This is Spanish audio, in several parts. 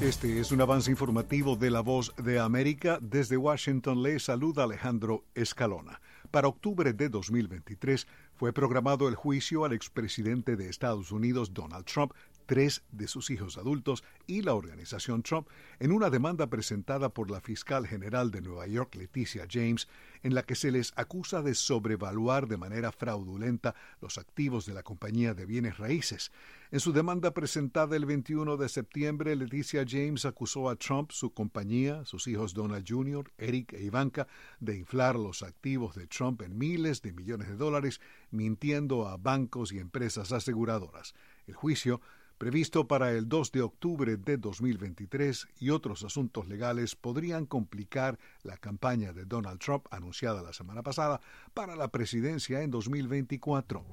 Este es un avance informativo de La Voz de América. Desde Washington le saluda Alejandro Escalona. Para octubre de 2023 fue programado el juicio al expresidente de Estados Unidos, Donald Trump, 3 de sus hijos adultos y la organización Trump en una demanda presentada por la fiscal general de Nueva York, Leticia James, en la que se les acusa de sobrevaluar de manera fraudulenta los activos de la compañía de bienes raíces. En su demanda presentada el 21 de septiembre, Leticia James acusó a Trump, su compañía, sus hijos Donald Jr., Eric e Ivanka, de inflar los activos de Trump en miles de millones de dólares, mintiendo a bancos y empresas aseguradoras. El juicio, previsto para el 2 de octubre de 2023, y otros asuntos legales podrían complicar la campaña de Donald Trump anunciada la semana pasada para la presidencia en 2024.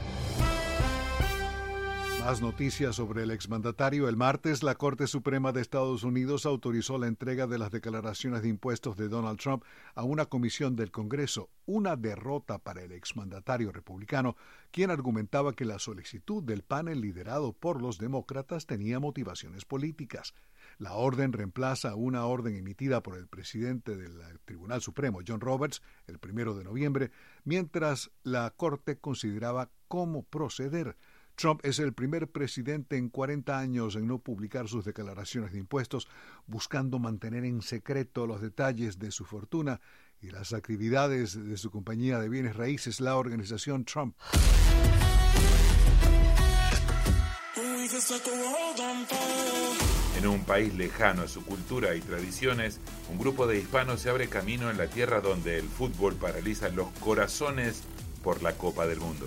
Más noticias sobre el exmandatario. El martes, la Corte Suprema de Estados Unidos autorizó la entrega de las declaraciones de impuestos de Donald Trump a una comisión del Congreso, una derrota para el exmandatario republicano, quien argumentaba que la solicitud del panel liderado por los demócratas tenía motivaciones políticas. La orden reemplaza una orden emitida por el presidente del Tribunal Supremo, John Roberts, el 1 de noviembre, mientras la Corte consideraba cómo proceder. Trump es el primer presidente en 40 años en no publicar sus declaraciones de impuestos, buscando mantener en secreto los detalles de su fortuna y las actividades de su compañía de bienes raíces, la organización Trump. En un país lejano a su cultura y tradiciones, un grupo de hispanos se abre camino en la tierra donde el fútbol paraliza los corazones por la Copa del Mundo.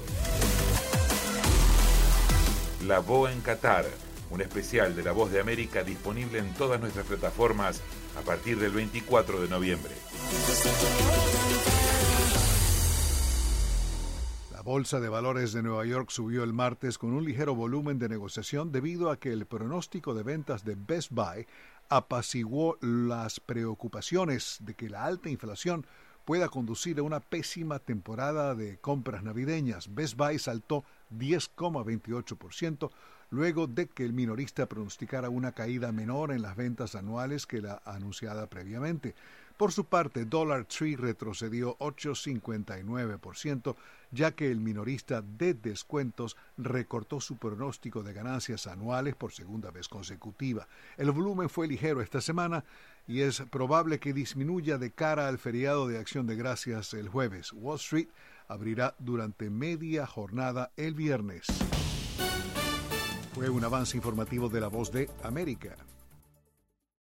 La Voz en Qatar, un especial de La Voz de América disponible en todas nuestras plataformas a partir del 24 de noviembre. La Bolsa de Valores de Nueva York subió el martes con un ligero volumen de negociación debido a que el pronóstico de ventas de Best Buy apaciguó las preocupaciones de que la alta inflación pueda conducir a una pésima temporada de compras navideñas. Best Buy saltó 10,28% luego de que el minorista pronosticara una caída menor en las ventas anuales que la anunciada previamente. Por su parte, Dollar Tree retrocedió 8,59%, ya que el minorista de descuentos recortó su pronóstico de ganancias anuales por segunda vez consecutiva. El volumen fue ligero esta semana y es probable que disminuya de cara al feriado de Acción de Gracias el jueves. Wall Street abrirá durante media jornada el viernes. Fue un avance informativo de La Voz de América.